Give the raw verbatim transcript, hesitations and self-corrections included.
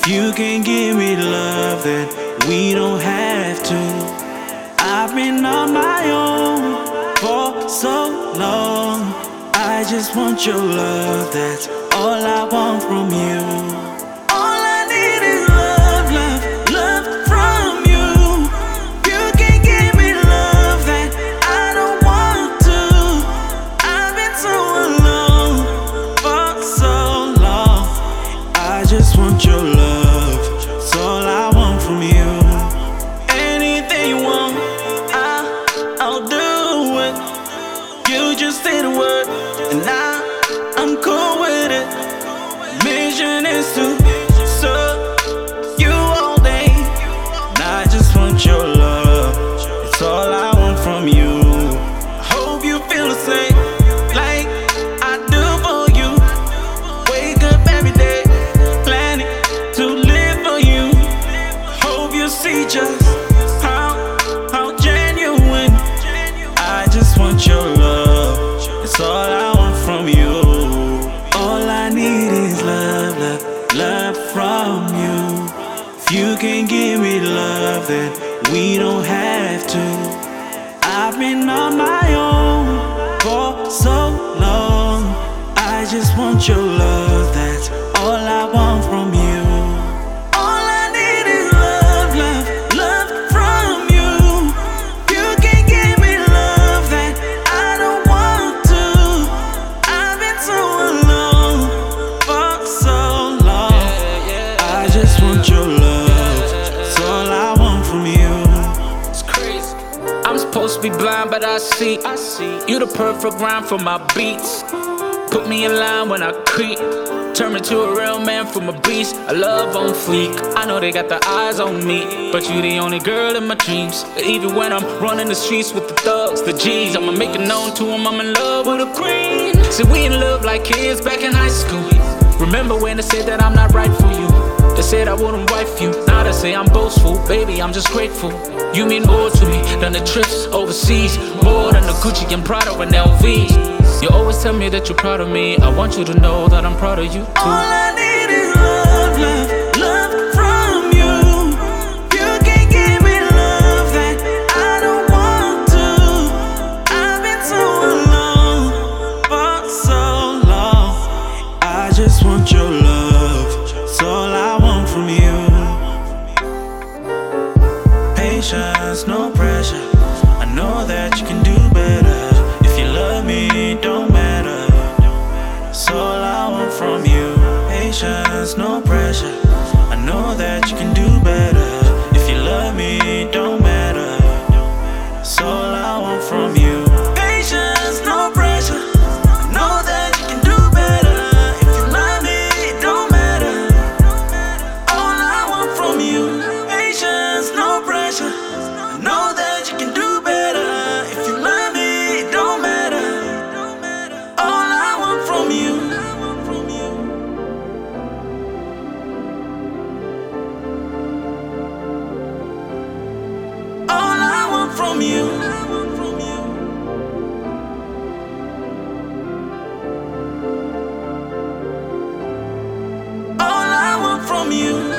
You can give me love that we don't have to. I've been on my own for so long. I just want your love, that's all I want from you. All I need is love, love, love from you. You can give me love that I don't want to. I've been so alone for so long. I just want your love, that's all I want from you. Anything you want, I, I'll do it. You just say the word, and I, I'm cool with it. Mission is to serve you all day, and I just want your love, it's all I want from you. I hope you feel the same, like I do for you. Wake up every day, planning to live for you. Hope you see just how, how genuine. I just want your love, it's all I want from you. All I need is love, love, love from you. If you can give me love, then we don't have to. I've been on my own for so long. I just want your love, that's all I want from you. All I need is love, love, love from you. You can give me love that I don't want to. I've been so alone for so long. I just want your love, that's all I want from you. It's crazy. I'm supposed to be blind, but I see. I see. You the perfect rhyme for my beats. Put me in line when I creep. Turn me to a real man from a beast. I love on fleek. I know they got the eyes on me, but you the only girl in my dreams. Even when I'm running the streets with the thugs, the G's, I'ma make it known to them I'm in love with a queen. See, we in love like kids back in high school. Remember when they said that I'm not right for you? They said I wouldn't wife you. Now they say I'm boastful. Baby, I'm just grateful. You mean more to me than the trips overseas, more than the Gucci and Prada and L V. You always tell me that you're proud of me. I want you to know that I'm proud of you too. All I need is love, love, love from you. You can give me love that I don't want to. I've been so alone for so long. I just want your love, that's all I want from you. Patience, no pressure. I know that you can do better. If you love me, it don't matter. That's all I want from you. Patience, no pressure. I know that you can do better. If you love me, it don't matter. That's all I want from you. Patience, no pressure. I know that you can do better. If you love me, it don't matter. All I want from you. Patience, no pressure. I know that you can do better. If you love me, it don't matter. All I want from you. All I want from you. All I want from you.